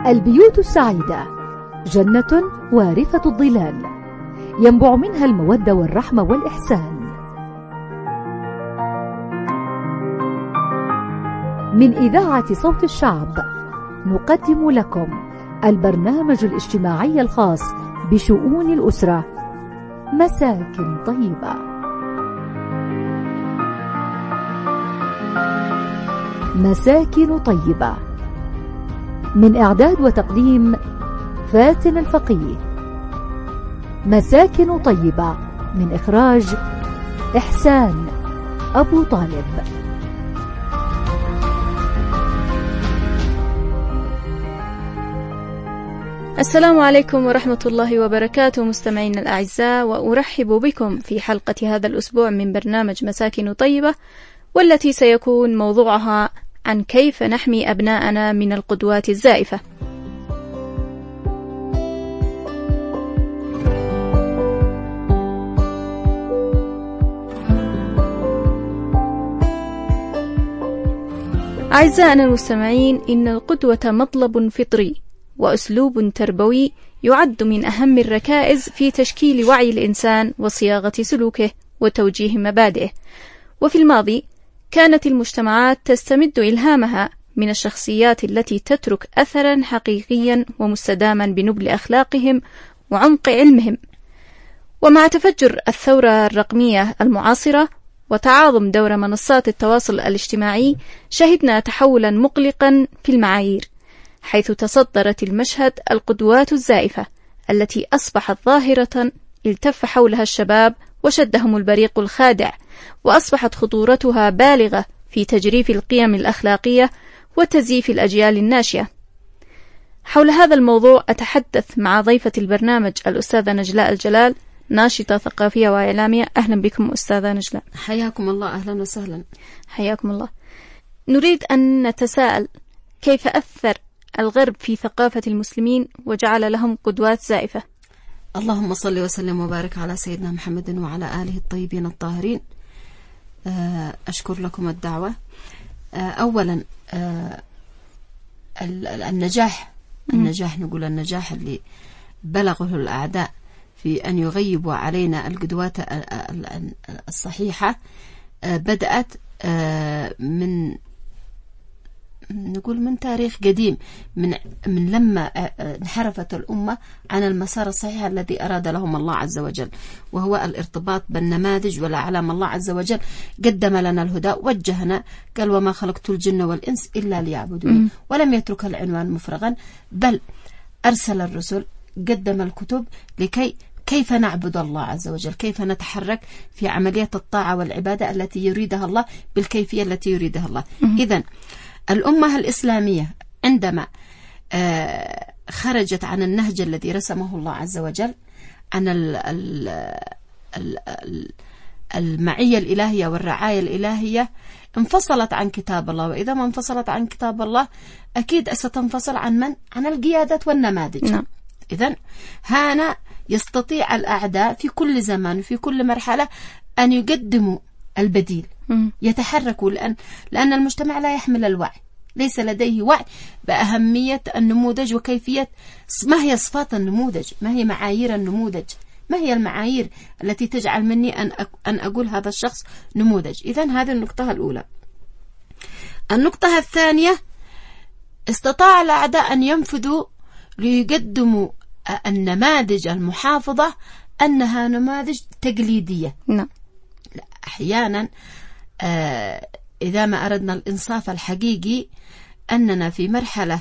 البيوت السعيدة جنة وارفة الظلال ينبع منها المودة والرحمة والإحسان. من إذاعة صوت الشعب نقدم لكم البرنامج الاجتماعي الخاص بشؤون الأسرة، مساكن طيبة. مساكن طيبة، من إعداد وتقديم فاتن الفقيه. مساكن طيبة من إخراج إحسان أبو طالب. السلام عليكم ورحمة الله وبركاته مستمعين الأعزاء، وأرحب بكم في حلقة هذا الأسبوع من برنامج مساكن طيبة، والتي سيكون موضوعها عن كيف نحمي أبناءنا من القدوات الزائفة. أعزائنا المستمعين، إن القدوة مطلب فطري وأسلوب تربوي يعد من أهم الركائز في تشكيل وعي الإنسان وصياغة سلوكه وتوجيه مبادئه. وفي الماضي كانت المجتمعات تستمد إلهامها من الشخصيات التي تترك أثرا حقيقيا ومستداما بنبل أخلاقهم وعمق علمهم. ومع تفجر الثورة الرقمية المعاصرة وتعاظم دور منصات التواصل الاجتماعي، شهدنا تحولا مقلقا في المعايير، حيث تصدرت المشهد القدوات الزائفة التي أصبحت ظاهرة التف حولها الشباب وشدهم البريق الخادع، وأصبحت خطورتها بالغة في تجريف القيم الأخلاقية وتزييف الأجيال الناشئة. حول هذا الموضوع أتحدث مع ضيفة البرنامج الأستاذة نجلاء الجلال، ناشطة ثقافية وإعلامية. أهلا بكم أستاذة نجلاء. حياكم الله. أهلا وسهلا. حياكم الله. نريد أن نتساءل، كيف أثر الغرب في ثقافة المسلمين وجعل لهم قدوات زائفة؟ اللهم صل وسلم وبارك على سيدنا محمد وعلى آله الطيبين الطاهرين. أشكر لكم الدعوة. أولا النجاح نقول النجاح اللي بلغه الأعداء في أن يغيبوا علينا القدوات الصحيحة بدأت من تاريخ قديم، من لما انحرفت الأمة عن المسار الصحيح الذي أراد لهم الله عز وجل، وهو الارتباط بالنماذج والأعلام. الله عز وجل قدم لنا الهدى، وجهنا، قال: وما خلقت الجن والإنس إلا ليعبدون. ولم يترك العنوان مفرغا، بل أرسل الرسل، قدم الكتب كيف نعبد الله عز وجل، كيف نتحرك في عملية الطاعة والعبادة التي يريدها الله بالكيفية التي يريدها الله. إذن الأمة الإسلامية عندما خرجت عن النهج الذي رسمه الله عز وجل، عن المعية الإلهية والرعاية الإلهية، انفصلت عن كتاب الله. وإذا ما انفصلت عن كتاب الله أكيد ستنفصل عن من؟ عن القيادة والنماذج. إذن هنا يستطيع الأعداء في كل زمان وفي كل مرحلة أن يقدموا البديل، يتحركوا، لأن المجتمع لا يحمل الوعي، ليس لديه وعي بأهمية النموذج وكيفية ما هي صفات النموذج، ما هي معايير النموذج، ما هي المعايير التي تجعل مني أن أقول هذا الشخص نموذج. إذن هذه النقطة الأولى. النقطة الثانية، استطاع الأعداء أن ينفذوا ليقدموا النماذج المحافظة أنها نماذج تقليدية. نعم. أحيانا إذا ما أردنا الإنصاف الحقيقي، أننا في مرحلة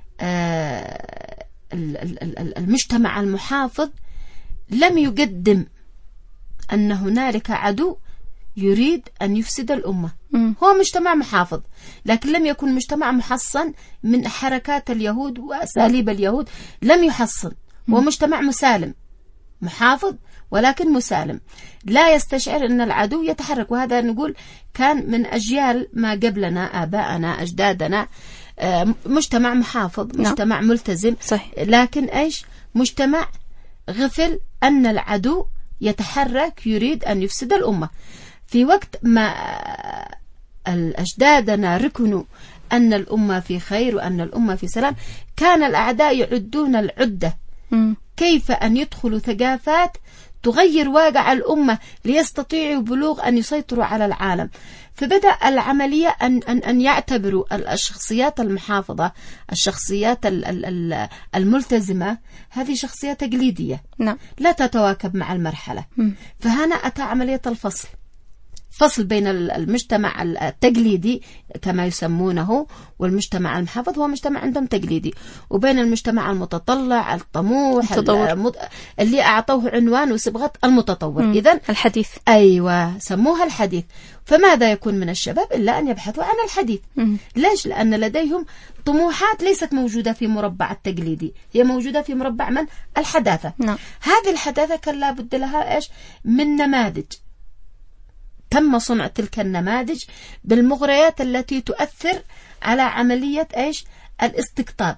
المجتمع المحافظ لم يقدم أن هنالك عدو يريد أن يفسد الأمة. هو مجتمع محافظ، لكن لم يكن مجتمع محصن من حركات اليهود وأساليب اليهود، لم يحصن. هو مجتمع مسالم، محافظ ولكن مسالم، لا يستشعر أن العدو يتحرك. وهذا نقول كان من أجيال ما قبلنا، آباءنا، أجدادنا، مجتمع محافظ، مجتمع ملتزم. صحيح. لكن إيش؟ مجتمع غفل أن العدو يتحرك يريد أن يفسد الأمة. في وقت ما أجدادنا ركنوا أن الأمة في خير وأن الأمة في سلام، كان الأعداء يعدون العدة كيف أن يدخلوا ثقافات تغير واقع الأمة ليستطيعوا بلوغ أن يسيطروا على العالم. فبدأ العملية أن يعتبروا الشخصيات المحافظة، الشخصيات الملتزمة، هذه شخصيات تقليدية لا تتواكب مع المرحلة. فهنا أتى عملية فصل بين المجتمع التقليدي كما يسمونه والمجتمع المحافظ، هو مجتمع عندهم تقليدي، وبين المجتمع المتطلع الطموح اللي أعطوه عنوان وصبغة المتطور. إذن الحديث، أيوة، سموها الحديث. فماذا يكون من الشباب إلا أن يبحثوا عن الحديث. ليش؟ لأن لديهم طموحات ليست موجودة في مربع التقليدي، هي موجودة في مربع من الحداثة. هذه الحداثة كان لابد لها إيش؟ من نماذج. تم صنع تلك النماذج بالمغريات التي تؤثر على عملية إيش؟ الاستقطاب.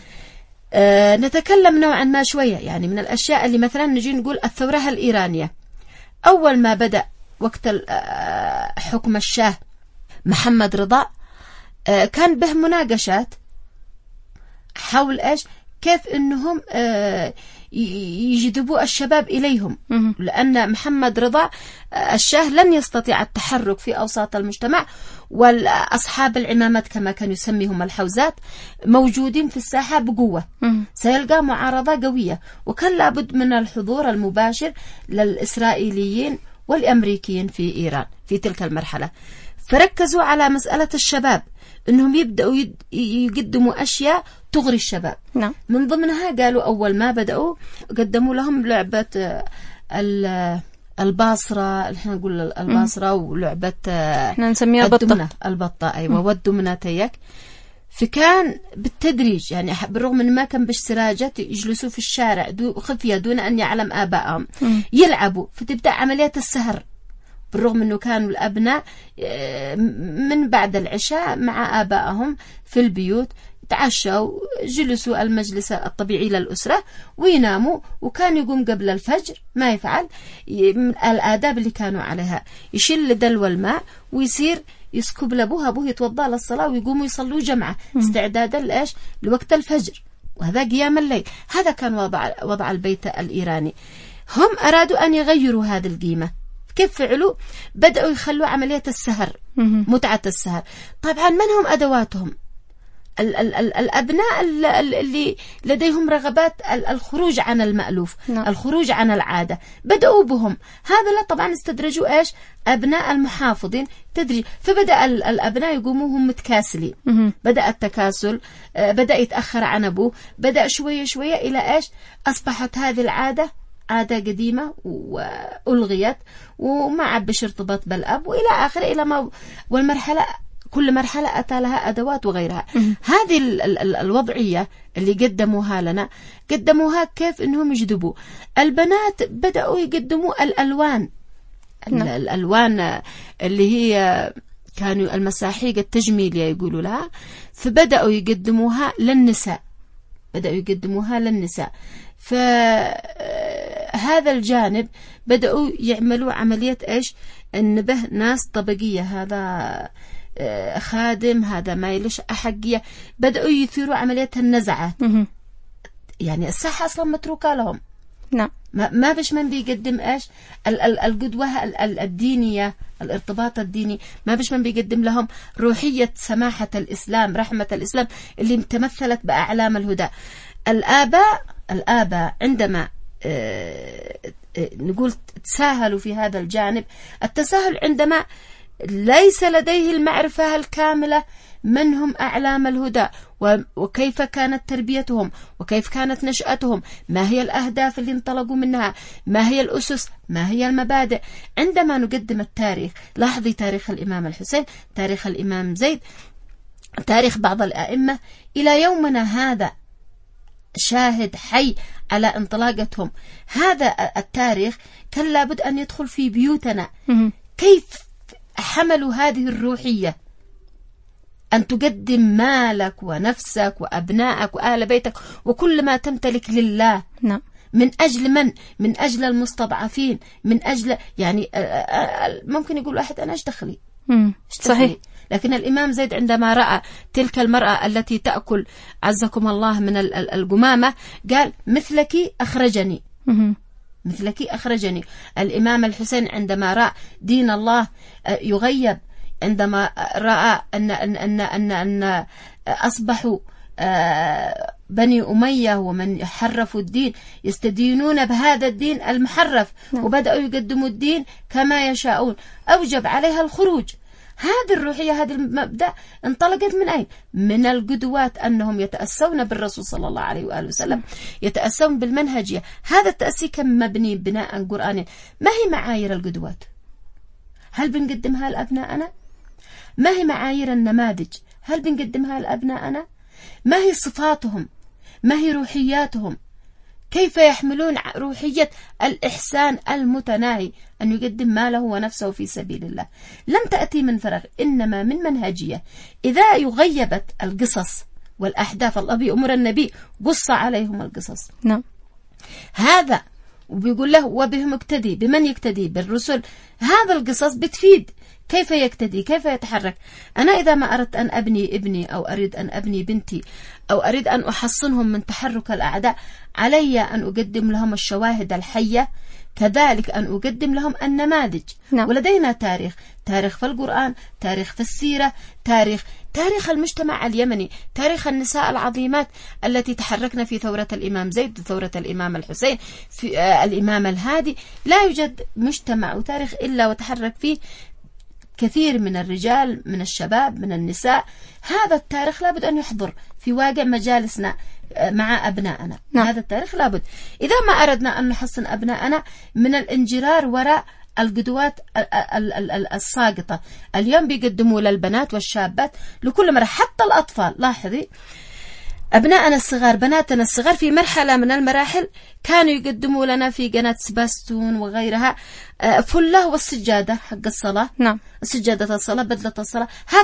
نتكلم نوعا ما شوية يعني من الأشياء اللي مثلا نجي نقول الثورة الإيرانية. أول ما بدأ وقت حكم الشاه محمد رضا كان به مناقشات حول إيش؟ كيف إنهم يجذبوا الشباب إليهم، لأن محمد رضا الشاه لن يستطيع التحرك في أوساط المجتمع، والأصحاب العمامات كما كانوا يسميهم الحوزات موجودين في الساحة بقوة، سيلقى معارضة قوية، وكان لابد من الحضور المباشر للإسرائيليين والأمريكيين في إيران في تلك المرحلة. فركزوا على مسألة الشباب، أنهم يبدأوا يقدموا أشياء تغري الشباب. من ضمنها قالوا أول ما بدأوا قدموا لهم لعبة الباصرة، احنا نقول الباصرة، ولعبة احنا نسميها البطة. أيوة، والدمنة تيك. فكان بالتدريج يعني بالرغم من ما كان باشتراجات يجلسوا في الشارع خفية دون أن يعلم آبائهم يلعبوا. فتبدأ عملية السهر، بالرغم أنه كانوا الأبناء من بعد العشاء مع آبائهم في البيوت تعشوا، جلسوا المجلس الطبيعي للأسرة ويناموا، وكان يقوم قبل الفجر ما يفعل الآداب اللي كانوا عليها، يشيل دلو الماء ويصير يسكب لأبوه يتوضأ للصلاة ويقوموا يصلوا جمعة استعدادا لإيش؟ لوقت الفجر، وهذا قيام الليل. هذا كان وضع البيت الإيراني. هم أرادوا أن يغيروا هذه القيمة. كيف فعلوا؟ بدأوا يخلوا عملية السهر، متعة السهر. طبعا من هم أدواتهم؟ الأبناء اللي لديهم رغبات الخروج عن المألوف، الخروج عن العادة، بدأوا بهم. هذا لا طبعا استدرجوا إيش؟ أبناء المحافظين تدريج. فبدأ الأبناء يقوموا هم متكاسلين، بدأ التكاسل، بدأ يتأخر عن أبوه، بدأ شوية شوية إلى إيش؟ أصبحت هذه العادة عادة قديمة وألغيت وما عبش ارتباط بالأب، وإلى آخر إلى ما والمرحلة كل مرحلة أتى لها أدوات وغيرها. هذه الوضعية اللي قدموها لنا، قدموها كيف إنهم يجذبوا البنات. بدأوا يقدموا الألوان، الألوان اللي هي كانوا المساحيق التجميلية يقولوا لها، فبدأوا يقدموها للنساء، فهذا الجانب بدأوا يعملوا عملية إيش؟ النبه ناس طبقية، هذا خادم، هذا ما يلش أحقية. بدأوا يثيروا عملية النزعات، يعني الساحة أصلا متروكة لهم. ما بش من بيقدم إيش؟ القدوة الدينية، الارتباط الديني، ما بش من بيقدم لهم روحية سماحة الإسلام، رحمة الإسلام اللي تمثلت بأعلام الهدى. الآباء عندما نقول تساهلوا في هذا الجانب، التساهل عندما ليس لديه المعرفة الكاملة من هم أعلام الهدى، وكيف كانت تربيتهم، وكيف كانت نشأتهم، ما هي الأهداف اللي انطلقوا منها، ما هي الأسس، ما هي المبادئ. عندما نقدم التاريخ، لاحظي تاريخ الإمام الحسين، تاريخ الإمام زيد، تاريخ بعض الأئمة إلى يومنا هذا شاهد حي على انطلاقتهم. هذا التاريخ كان لابد أن يدخل في بيوتنا. كيف حملوا هذه الروحية أن تقدم مالك ونفسك وأبنائك وآل بيتك وكل ما تمتلك لله. من أجل من؟ من أجل المستضعفين، من أجل يعني ممكن يقول واحد أنا إيش دخلي؟ صحيح. لكن الإمام زيد عندما رأى تلك المرأة التي تأكل عزكم الله من القمامة قال مثلك أخرجني، مثلك أخرجني. الإمام الحسين عندما رأى دين الله يغيب، عندما رأى أن أصبحوا بني أمية ومن حرفوا الدين يستدينون بهذا الدين المحرف وبدأوا يقدموا الدين كما يشاءون، أوجب عليها الخروج. هذه الروحية، هذا المبدأ انطلقت من أين؟ من القدوات، أنهم يتأسون بالرسول صلى الله عليه وآله وسلم، يتأسون بالمنهجية. هذا التأسي كم مبني بناء قرآني. ما هي معايير القدوات؟ هل بنقدمها لأبنائنا؟ ما هي معايير النماذج؟ هل بنقدمها لأبنائنا؟ ما هي صفاتهم؟ ما هي روحياتهم؟ كيف يحملون روحية الإحسان المتناهي، أن يقدم ماله ونفسه في سبيل الله؟ لم تأتي من فراغ، إنما من منهجية. إذا يغيبت القصص والأحداث، الله بيأمر النبي قص عليهم القصص. نعم. هذا وبيقول له وبهم اقتدي. بمن يقتدي؟ بالرسل. هذا القصص بتفيد كيف يقتدي، كيف يتحرك. أنا إذا ما أردت أن أبني ابني أو أريد أن أبني بنتي أو أريد أن أحصنهم من تحرك الأعداء، علي أن أقدم لهم الشواهد الحية، كذلك أن أقدم لهم النماذج. ولدينا تاريخ في القرآن، تاريخ في السيرة، تاريخ المجتمع اليمني، تاريخ النساء العظيمات التي تحركنا في ثورة الإمام زيد، ثورة الإمام الحسين، في الإمام الهادي. لا يوجد مجتمع وتاريخ إلا وتحرك فيه كثير من الرجال، من الشباب، من النساء. هذا التاريخ لابد أن يحضر في واقع مجالسنا مع أبنائنا. هذا التاريخ لابد. إذا ما أردنا أن نحصن أبنائنا من الانجرار وراء القدوات الساقطة، اليوم بيقدموا للبنات والشابات لكل مرة، حتى الأطفال. لاحظي أبنائنا الصغار، بناتنا الصغار في مرحلة من المراحل كانوا يقدموا لنا في قناة سباستون وغيرها فله والسجادة حق الصلاة. السجادة الصلاة، بدلة الصلاة،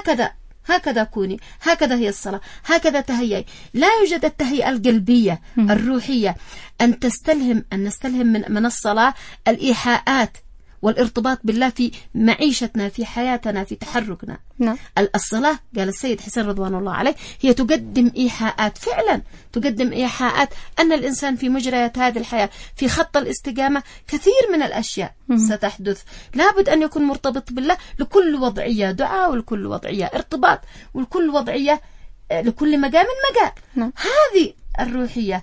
هكذا كوني، هكذا هي الصلاة، هكذا تهيئي. لا يوجد التهيئة القلبية الروحية، أن نستلهم من الصلاة الإيحاءات والارتباط بالله في معيشتنا، في حياتنا، في تحركنا. الصلاة قال السيد حسين رضوان الله عليه هي تقدم إيحاءات، فعلا تقدم إيحاءات أن الإنسان في مجريات هذه الحياة في خط الاستقامة كثير من الأشياء ستحدث. لابد أن يكون مرتبط بالله، لكل وضعية دعاء، ولكل وضعية ارتباط، ولكل وضعية لكل مقام مقال. هذه الروحية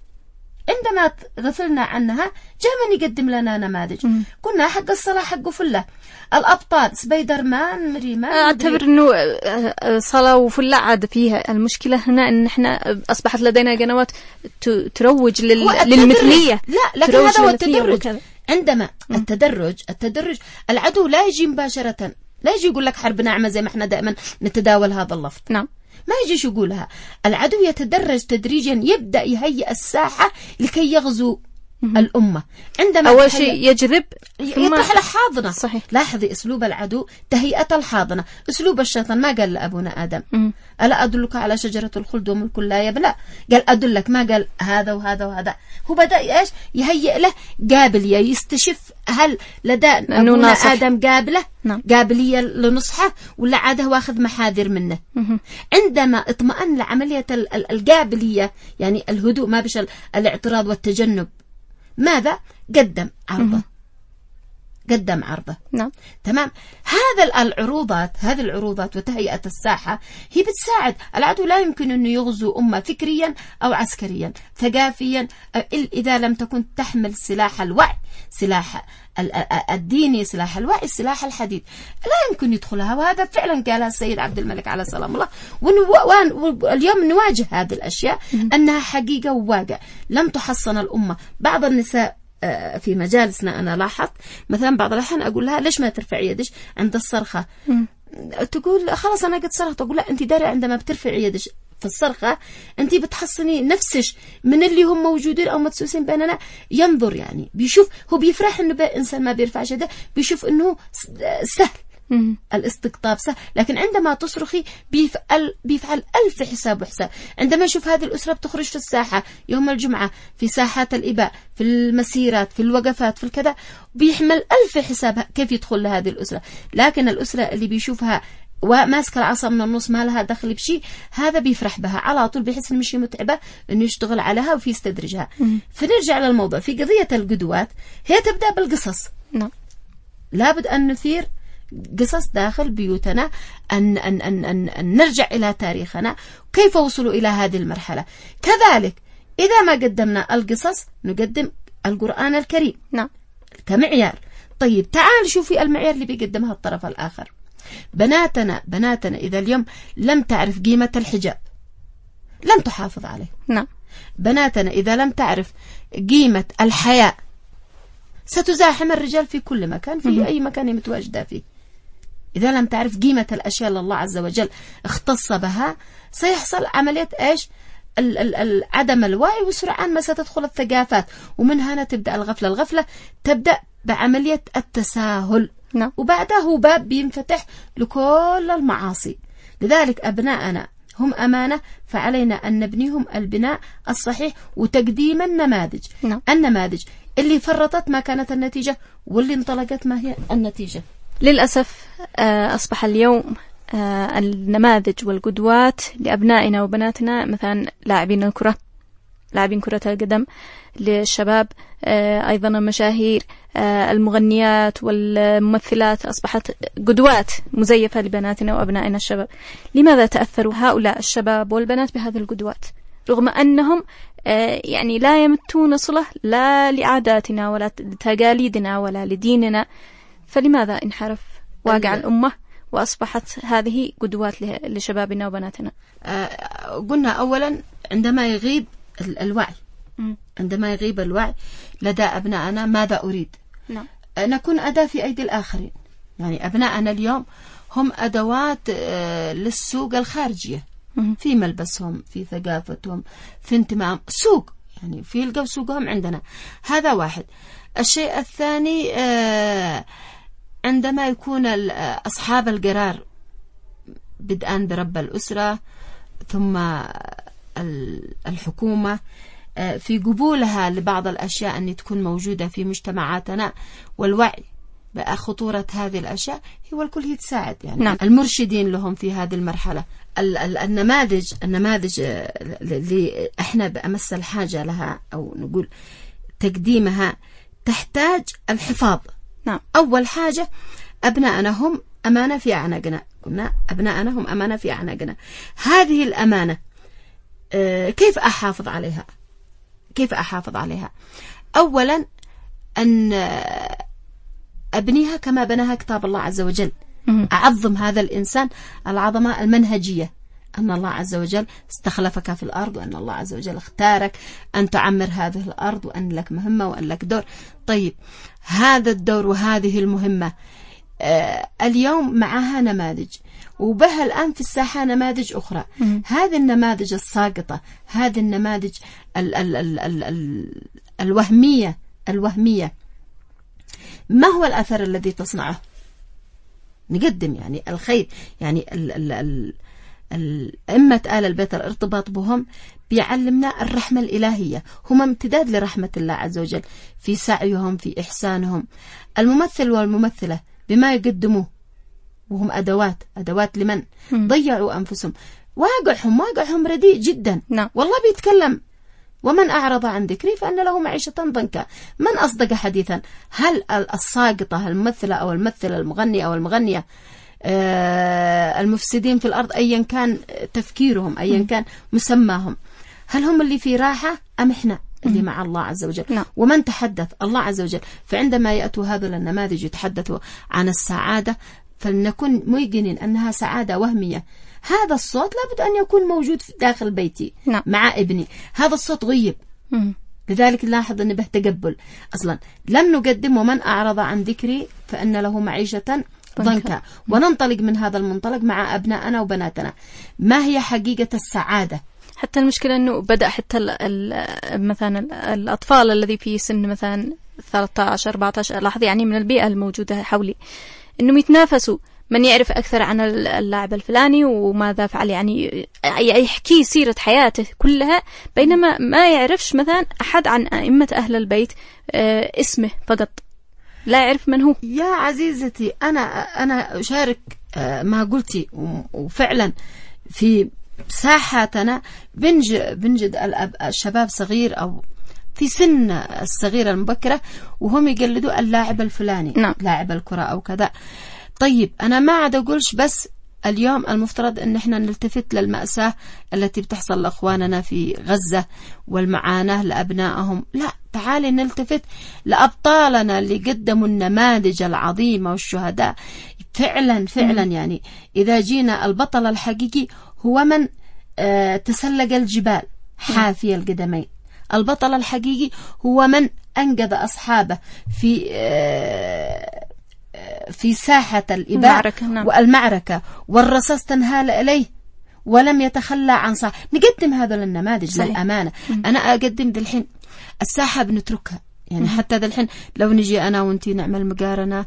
عندما غفلنا عنها جاء من يقدم لنا نماذج. قلنا حق الصلاة حقه فله، الأبطال سبايدر مان، مريمان. أعتبر أنه صلاة وفله عاد فيها المشكلة هنا أن إحنا أصبحت لدينا قنوات تروج للمثلية. لا، لكن هذا هو التدرج. عندما التدرج العدو لا يجي مباشرة، لا يجي يقول لك حرب ناعمة زي ما احنا دائما نتداول هذا اللفظ. ما يجيش يقولها. العدو يتدرج تدريجا، يبدأ يهيئ الساحة لكي يغزو الأمة. عندما أول شيء يجذب يطرح له حاضنة. صحيح. لاحظي أسلوب العدو تهيئة الحاضنة. أسلوب الشيطان ما قال لأبونا آدم ألا أدلك على شجرة الخلد وملك لا يبلى؟ قال أدلك، ما قال هذا وهذا وهذا. هو بدأ إيش يهيئ له قابلية، يستشف هل لدى أبونا آدم قابلية لنصحه ولا عاده واخذ محاذر منه. عندما اطمأن لعملية القابلية، يعني الهدوء، ما بش الاعتراض والتجنب، ماذا قدم عرضه. تمام. هذه العروضات وتهيئة الساحة هي بتساعد العدو. لا يمكن أنه يغزو أمة فكريا أو عسكريا ثقافيا إذا لم تكن تحمل سلاح الوعي، سلاح الديني، سلاح الوعي، سلاح الحديد. لا يمكن يدخلها. وهذا فعلا قالها السيد عبد الملك عليه سلام الله. واليوم نواجه هذه الأشياء أنها حقيقة وواقع. لم تحصن الأمة. بعض النساء في مجالسنا أنا لاحظت مثلا بعض الأحيان أقول لها ليش ما ترفع يدك عند الصرخة؟ تقول خلاص أنا قد صرخت. أقول لا، أنت داري عندما بترفع يدك في الصرخة أنت بتحصني نفسك من اللي هم موجودين أو مدسوسين بيننا. ينظر يعني بيشوف، هو بيفرح إنه إنسان ما بيرفعش يده، بيشوف إنه سهل الاستقطاب سهل. لكن عندما تصرخي بيفعل ألف حساب وحساب. عندما يشوف هذه الأسرة بتخرج في الساحة يوم الجمعة، في ساحات الإباء، في المسيرات، في الوقفات، في الكذا، بيحمل ألف حساب كيف يدخل لهذه الأسرة. لكن الأسرة اللي بيشوفها وماسكة العصا من النص ما لها دخل بشيء، هذا بيفرح بها على طول، بيحس إن مش متعبة إنه يشتغل عليها وفي يستدرجها. فنرجع للموضوع في قضية القدوات، هي تبدأ بالقصص. لابد أن نثير قصص داخل بيوتنا، أن نرجع إلى تاريخنا كيف وصلوا إلى هذه المرحلة. كذلك إذا ما قدمنا القصص نقدم القرآن الكريم كمعيار. طيب تعال شوفي المعيار اللي بيقدمها الطرف الآخر. بناتنا إذا اليوم لم تعرف قيمة الحجاب لن تحافظ عليه. بناتنا إذا لم تعرف قيمة الحياء ستزاحم الرجال في كل مكان، في أي مكان متواجدة فيه. إذا لم تعرف قيمة الأشياء اللي الله عز وجل اختص بها سيحصل عملية إيش؟ عدم الوعي، وسرعان ما ستدخل الثقافات، ومن هنا تبدأ الغفلة تبدأ بعملية التساهل. وبعدها هو باب بينفتح لكل المعاصي. لذلك أبناءنا هم أمانة، فعلينا أن نبنيهم البناء الصحيح وتقديم النماذج. النماذج اللي فرطت ما كانت النتيجة، واللي انطلقت ما هي النتيجة. للأسف أصبح اليوم النماذج والقدوات لأبنائنا وبناتنا مثلا لاعبين كرة القدم للشباب، أيضا المشاهير، المغنيات والممثلات أصبحت قدوات مزيفة لبناتنا وأبنائنا الشباب. لماذا تأثروا هؤلاء الشباب والبنات بهذه القدوات رغم أنهم يعني لا يمتون صلة لا لعاداتنا ولا لتقاليدنا ولا لديننا؟ فلماذا انحرف واقع الأمة وأصبحت هذه قدوات لشبابنا وبناتنا؟ قلنا أولا عندما يغيب الوعي، عندما يغيب الوعي لدى أبنائنا ماذا أريد؟ نكون أداة في أيدي الآخرين. يعني أبنائنا اليوم هم أدوات للسوق الخارجية، في ملبسهم، في ثقافتهم، في انتمائهم، سوق يعني في القو سوقهم عندنا. هذا واحد. الشيء الثاني عندما يكون أصحاب القرار بدءا برب الأسرة ثم الحكومة في قبولها لبعض الأشياء أن تكون موجودة في مجتمعاتنا، والوعي بخطورة هذه الأشياء، هو الكل يتساعد. يعني المرشدين لهم في هذه المرحلة. النماذج اللي احنا بأمس الحاجة لها أو نقول تقديمها تحتاج الحفاظ. أول حاجة أبناءنا هم أمانة في أعناقنا. قلنا أبناءنا هم أمانة في أعناقنا. هذه الأمانة كيف أحافظ عليها؟ أولا أن أبنيها كما بناها كتاب الله عز وجل. أعظم هذا الإنسان العظمة المنهجية، أن الله عز وجل استخلفك في الأرض، وأن الله عز وجل اختارك أن تعمر هذه الأرض، وأن لك مهمة وأن لك دور. طيب هذا الدور وهذه المهمة اليوم معها نماذج، وبها الآن في الساحة نماذج أخرى. هذه النماذج الساقطة، هذه النماذج الوهمية ما هو الأثر الذي تصنعه؟ نقدم يعني الخير، يعني أئمة آل البيت الارتباط بهم بيعلمنا الرحمة الإلهية، هم امتداد لرحمة الله عز وجل في سعيهم، في إحسانهم. الممثل والممثلة بما يقدموه وهم أدوات لمن ضيعوا أنفسهم، واقعهم رديء جدا. والله بيتكلم ومن أعرض عن ذكري فإن له معيشة ضنكا. من أصدق حديثا؟ هل الساقطة الممثلة أو الممثل، المغني أو المغنية، المفسدين في الأرض أيا كان تفكيرهم، أيا كان مسماهم، هل هم اللي في راحة أم إحنا اللي مع الله عز وجل؟ ومن تحدث الله عز وجل. فعندما يأتوا هذول النماذج يتحدثوا عن السعادة فلنكن موقنين أنها سعادة وهمية. هذا الصوت لابد أن يكون موجود داخل بيتي مع ابني. هذا الصوت غيب. لذلك نلاحظ أن به تقبل. أصلا لم نقدم ومن أعرض عن ذكري فإن له معيشة ضنكا. وننطلق من هذا المنطلق مع أبنائنا وبناتنا. ما هي حقيقة السعادة؟ حتى المشكلة أنه بدأ حتى مثلا الأطفال الذي في سن مثلا 13-14 لاحظ يعني من البيئة الموجودة حولي أنهم يتنافسوا من يعرف أكثر عن اللاعب الفلاني وماذا فعل، يعني يحكي سيرة حياته كلها، بينما ما يعرفش مثلا أحد عن أئمة أهل البيت اسمه فقط، لا يعرف من هو. يا عزيزتي أنا أشارك ما قلتي، وفعلا في ساحاتنا بنجد الشباب صغير أو في سن الصغيرة المبكرة وهم يقلدوا اللاعب الفلاني، نعم. لاعب الكرة أو كذا. طيب أنا ما عاد أقولش بس اليوم المفترض أن احنا نلتفت للمأساة التي بتحصل لأخواننا في غزة والمعاناة لأبنائهم، لا، تعالي نلتفت لأبطالنا اللي قدموا النماذج العظيمة والشهداء فعلا فعلا. يعني إذا جينا البطل الحقيقي هو من تسلق الجبال حافي القدمين، البطل الحقيقي هو من أنقذ أصحابه في ساحة الإباء والمعركة والرصاص تنهال إليه ولم يتخلى عن صاحب. نقدم هذا للنماذج. صحيح. للأمانة أنا أقدم ذي الحين الساحة بنتركها، يعني حتى ذا الحين لو نجي أنا وانتي نعمل مقارنة،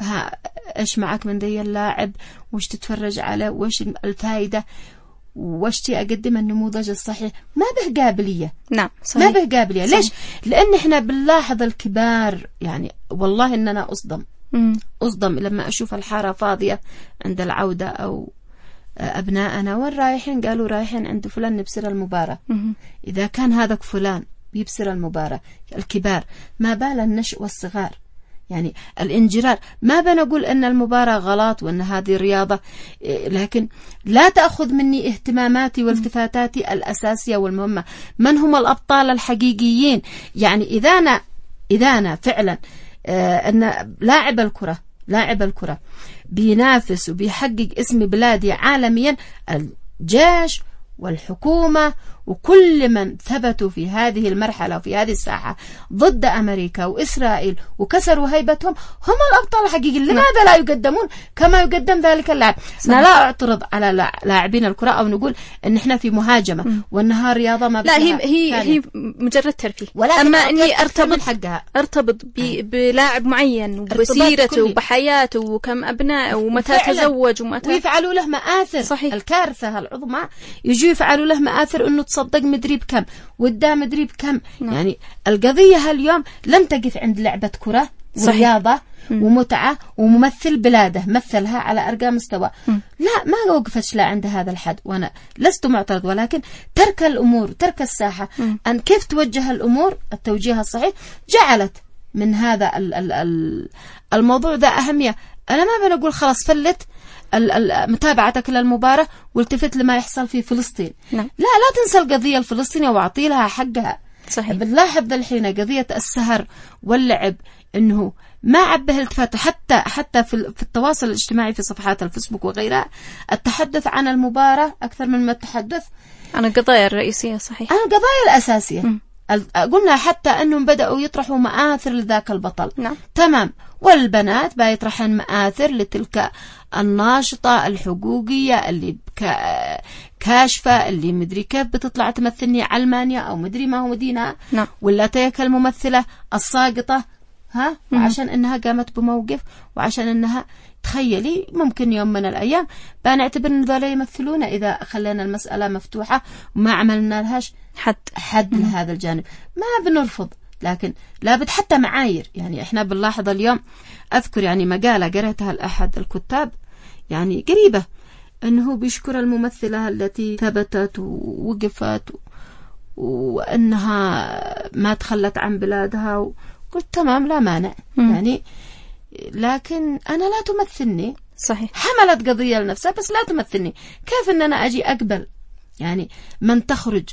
إيش معك من ذي اللاعب، وش تتفرج عليه، وش الفائدة، واشتي أقدم النموذج الصحيح، ما به قابلية. نعم صحيح. ما به قابلية. صحيح. ليش؟ لأن إحنا بنلاحظ الكبار، يعني والله إننا أصدم لما أشوف الحارة فاضية عند العودة أو أبناءنا وين رايحين، قالوا رايحين عند فلان نبصر المباراة. إذا كان هذاك فلان بيبصر المباراة، الكبار ما بال النشء والصغار، يعني الانجرار. ما بنقول أن المباراة غلط وأن هذه رياضة، لكن لا تأخذ مني اهتماماتي والتفاتاتي الأساسية والمهمة. من هم الأبطال الحقيقيين؟ يعني إذا أنا فعلا أن لاعب الكرة بينافس وبيحقق اسم بلادي عالميا، الجيش والحكومة وكل من ثبتوا في هذه المرحلة وفي هذه الساحة ضد أمريكا وإسرائيل وكسروا هيبتهم، هم الأبطال الحقيقيين. لماذا لا يقدمون كما يقدم ذلك اللاعب؟ أنا لا أعترض على لاعبين الكرة أو نقول أن احنا في مهاجمة وأنها رياضة ما لا، هي مجرد ترفيه. أما أني أرتبط بلاعب معين وبسيرته وبحياته وكم أبناء ومتى تزوج ويفعلوا له مآثر. صحيح. الكارثة العظمى يجوا يفعلوا له مآثر أنه تصدق مدري بكم وده مدري بكم. يعني القضية اليوم لم تقف عند لعبة كرة ورياضة ومتعة وممثل بلاده مثلها على أرقى مستوى. لا، ما وقفتش لا عند هذا الحد، وأنا لست معترض، ولكن ترك الأمور، ترك الساحة، أن كيف توجه الأمور التوجيه الصحيح جعلت من هذا الموضوع ذا أهمية. أنا ما بنقول خلاص فلت متابعتك للمباراة والتفت لما يحصل في فلسطين. نعم. لا تنسى القضية الفلسطينية واعطي لها حقها. صحيح. بنلاحظ الحين قضية السهر واللعب انه ما عبه التفات، حتى في التواصل الاجتماعي في صفحات الفيسبوك وغيرها، التحدث عن المباراة اكثر من ما التحدث عن القضايا الرئيسية. صحيح. عن القضايا الأساسية. قلنا حتى أنهم بدأوا يطرحوا مآثر لذاك البطل. نعم. تمام. والبنات بيطرحن مآثر لتلك الناشطة الحقوقية اللي كاشفة، اللي مدري كيف بتطلع تمثلني علمانيا أو مدري ما هو مدينة. نعم. ولا تيك الممثلة الساقطة، وعشان إنها قامت بموقف، وعشان إنها تخيلي ممكن يوم من الأيام بنعتبر إن ذولا يمثلون إذا خلينا المسألة مفتوحة وما عملنا لهاش حد لهذا الجانب. ما بنرفض، لكن لابد حتى معايير. يعني إحنا بنلاحظ اليوم، أذكر يعني مقالة قرأتها لأحد الكتاب يعني قريبة، أنه بيشكر الممثلة التي ثبتت ووقفت وأنها ما تخلت عن بلادها، قلت تمام لا مانع يعني، لكن أنا لا تمثلني. صحيح. حملت قضية لنفسها بس لا تمثلني. كيف أن أنا أجي أقبل يعني من تخرج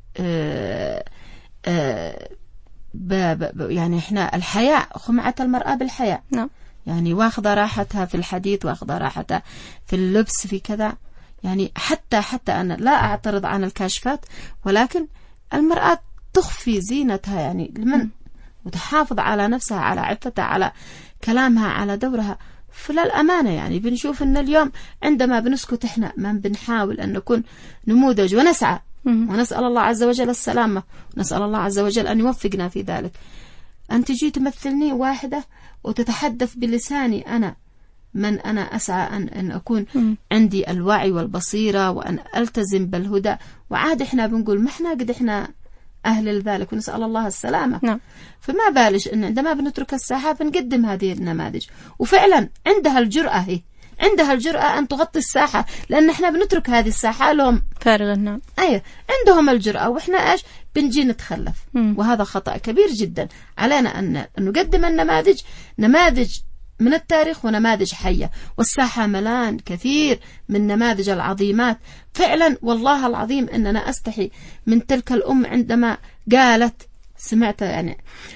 يعني إحنا الحياء، خمعة المرأة بالحياء. نعم. يعني واخذة راحتها في الحديث، واخذة راحتها في اللبس، في كذا. يعني حتى أنا لا أعترض عن الكاشفات، ولكن المرأة تخفي زينتها يعني لمن وتحافظ على نفسها، على عفتها، على كلامها، على دورها. فللأمانة يعني بنشوف أن اليوم عندما بنسكت إحنا ما بنحاول أن نكون نموذج ونسعى ونسأل الله عز وجل السلامة، ونسأل الله عز وجل أن يوفقنا في ذلك. أن تجي تمثلني واحدة وتتحدث بلساني أنا، من أنا أسعى أن أكون عندي الوعي والبصيرة وأن ألتزم بالهدى. وعاد إحنا بنقول ما إحنا قد إحنا أهل لذلك، ونسأل الله السلامة. نعم. فما بالش أن عندما بنترك الساحة بنقدم هذه النماذج، وفعلا عندها الجرأة، هي عندها الجرأة أن تغطي الساحة، لأن إحنا بنترك هذه الساحة لهم فارغة. نعم. أيوة، عندهم الجرأة وإحنا إيش بنجي نتخلف. وهذا خطأ كبير جدا. علينا أن نقدم نماذج من التاريخ ونماذج حية، والساحة ملان كثير من نماذج العظيمات فعلا. والله العظيم أننا أستحي من تلك الأم عندما قالت، سمعت يعني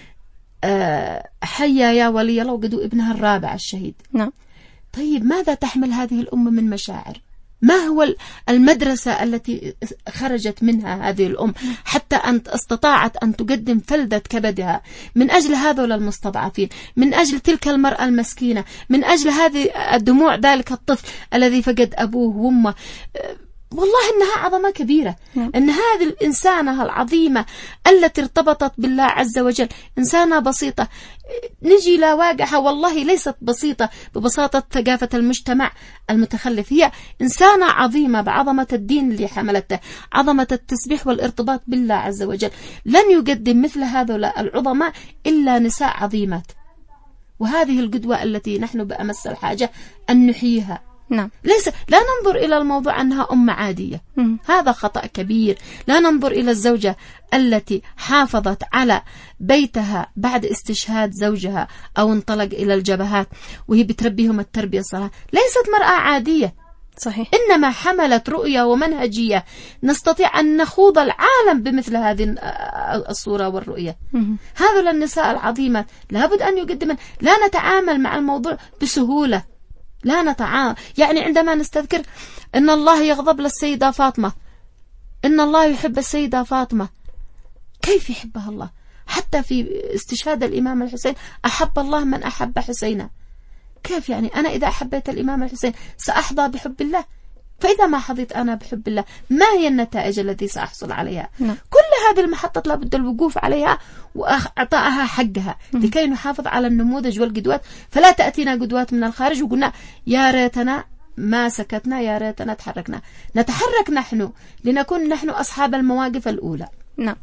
حيا يا ولي الله وقدوا ابنها الرابع الشهيد. نعم. طيب ماذا تحمل هذه الأم من مشاعر؟ ما هو المدرسة التي خرجت منها هذه الأم حتى أن استطاعت أن تقدم فلذة كبدها من أجل هذول المستضعفين، من أجل تلك المرأة المسكينة، من أجل هذه الدموع ذلك الطفل الذي فقد أبوه وأمه. والله إنها عظمة كبيرة. إن هذه الإنسانة العظيمة التي ارتبطت بالله عز وجل، إنسانة بسيطة نجي لا واقعها، والله ليست بسيطة ببساطة ثقافة المجتمع المتخلف، هي إنسانة عظيمة بعظمة الدين اللي حملته، عظمة التسبيح والارتباط بالله عز وجل. لن يقدم مثل هذول العظماء إلا نساء عظيمات، وهذه القدوة التي نحن بأمس الحاجة أن نحييها. نعم. لا ننظر إلى الموضوع أنها أم عادية، هذا خطأ كبير. لا ننظر إلى الزوجة التي حافظت على بيتها بعد استشهاد زوجها أو انطلق إلى الجبهات وهي بتربيهم التربية الصحيحة، ليست مرأة عادية. صحيح. إنما حملت رؤية ومنهجية نستطيع أن نخوض العالم بمثل هذه الصورة والرؤية. هذول النساء العظيمات لابد أن يقدمن. لا نتعامل مع الموضوع بسهولة، لا نتعامل يعني عندما نستذكر إن الله يغضب للسيدة فاطمة، إن الله يحب السيدة فاطمة. كيف يحبها الله؟ حتى في استشهاد الإمام الحسين أحب الله من أحب حسينا. كيف يعني أنا إذا أحبيت الإمام الحسين سأحظى بحب الله؟ فإذا ما حظيت أنا بحب الله ما هي النتائج التي سأحصل عليها؟ كل هذه المحطات لابد الوقوف عليها وإعطائها حقها لكي نحافظ على النموذج والقدوات. فلا تأتينا قدوات من الخارج وقلنا يا ريتنا ما سكتنا، يا ريتنا تحركنا. نتحرك نحن لنكون نحن أصحاب المواقف الأولى. نعم.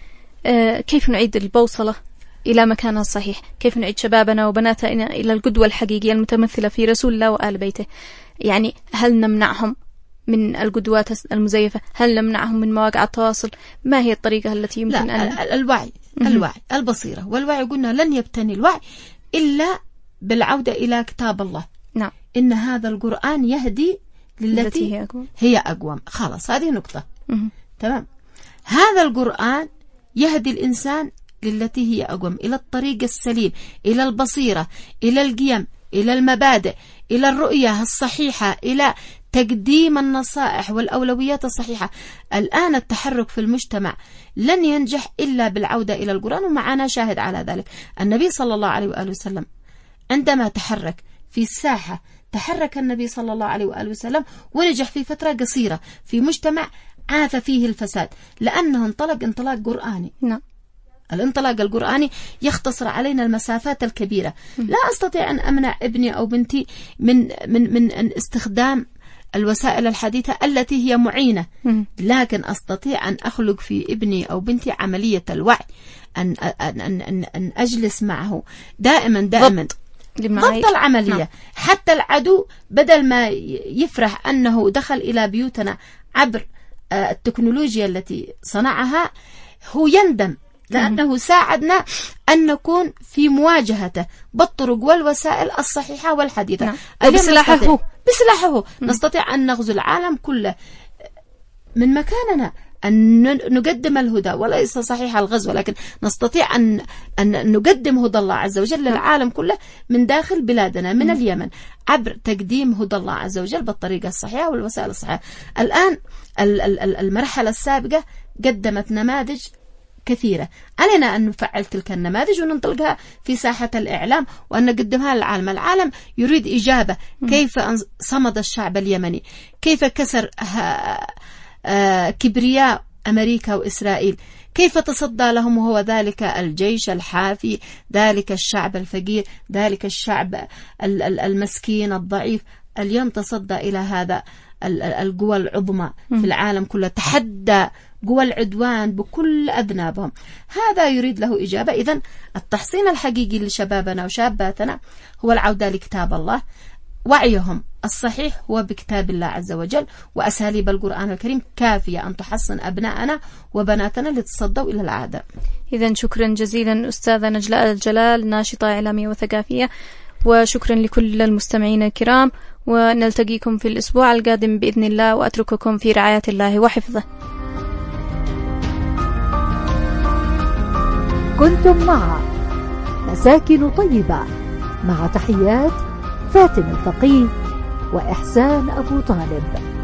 كيف نعيد البوصلة إلى مكانها الصحيح؟ كيف نعيد شبابنا وبناتنا إلى القدوة الحقيقية المتمثلة في رسول الله وآل بيته؟ يعني هل نمنعهم من القدوات المزيفة؟ هل نمنعهم من مواقع التواصل؟ ما هي الطريقة التي يمكن أن الوعي البصيرة والوعي. قلنا لن يبتني الوعي إلا بالعودة إلى كتاب الله. نعم. إن هذا القرآن يهدي للتي هي أقوم. خلاص هذه نقطة. تمام. هذا القرآن يهدي الإنسان للتي هي أقوم، إلى الطريق السليم، إلى البصيرة، إلى القيم، إلى المبادئ، إلى الرؤية الصحيحة، إلى تقديم النصائح والأولويات الصحيحة. الآن التحرك في المجتمع لن ينجح إلا بالعودة إلى القرآن، ومعنا شاهد على ذلك النبي صلى الله عليه وآله وسلم. عندما تحرك في الساحة تحرك النبي صلى الله عليه وآله وسلم ونجح في فترة قصيرة في مجتمع عاث فيه الفساد، لأنه انطلاق قرآني. نعم. الانطلاق القرآني يختصر علينا المسافات الكبيرة. لا أستطيع أن أمنع ابني أو بنتي من استخدام الوسائل الحديثة التي هي معينة، لكن أستطيع أن أخلق في ابني أو بنتي عملية الوعي، أن أجلس معه دائما ضبط العملية. نعم. حتى العدو بدل ما يفرح أنه دخل إلى بيوتنا عبر التكنولوجيا التي صنعها، هو يندم لأنه ساعدنا أن نكون في مواجهته بالطرق والوسائل الصحيحة والحديثة. نعم. بسلاحه نستطيع أن نغزو العالم كله من مكاننا، أن نقدم الهدى، وليس صحيح الغزو، لكن نستطيع أن نقدم هدى الله عز وجل للعالم كله من داخل بلادنا من اليمن، عبر تقديم هدى الله عز وجل بالطريقة الصحيحة والوسائل الصحيحة. الآن المرحلة السابقة قدمت نماذج كثيرة، علينا أن نفعل تلك النماذج وننطلقها في ساحة الإعلام وأن نقدمها للعالم. العالم يريد إجابة. كيف صمد الشعب اليمني؟ كيف كسر كبرياء أمريكا وإسرائيل؟ كيف تصدى لهم وهو ذلك الجيش الحافي، ذلك الشعب الفقير، ذلك الشعب المسكين الضعيف؟ اليوم تصدى إلى هذا القوى العظمى في العالم كله، تحدى قوى العدوان بكل أذنابهم. هذا يريد له إجابة. إذن التحصين الحقيقي لشبابنا وشاباتنا هو العودة لكتاب الله، وعيهم الصحيح هو بكتاب الله عز وجل، وأساليب القرآن الكريم كافية أن تحصن أبناءنا وبناتنا لتصدوا إلى العادة. إذن شكرا جزيلا أستاذة نجلاء الجلال، ناشطة إعلامية وثقافية، وشكرا لكل المستمعين الكرام، ونلتقيكم في الأسبوع القادم بإذن الله، وأترككم في رعاية الله وحفظه. كنتم مع مساكن طيبة، مع تحيات فاتن الفقيه وإحسان أبو طالب.